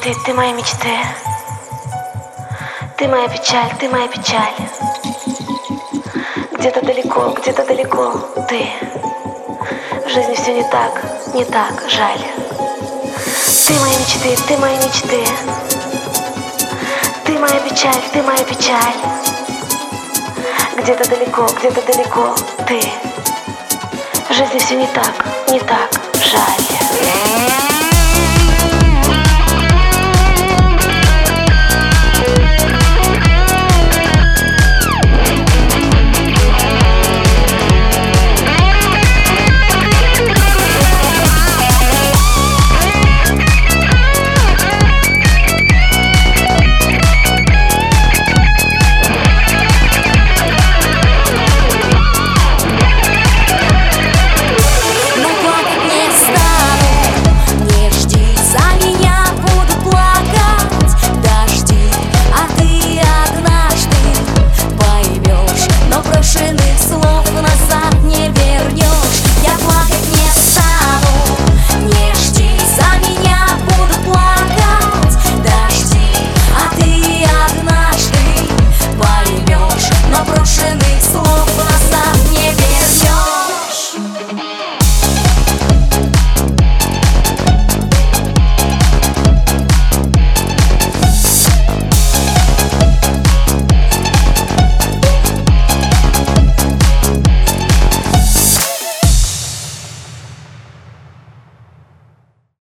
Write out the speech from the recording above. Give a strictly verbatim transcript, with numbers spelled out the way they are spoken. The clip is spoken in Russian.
мечты, ты мои мечты. Ты моя печаль, ты моя печаль. Где-то далеко, где-то далеко ты. В жизни все не так, не так, жаль. Ты мои мечты, ты мои мечты. Ты моя печаль, ты моя печаль. Где-то далеко, где-то далеко ты. В жизни все не так, не так, жаль.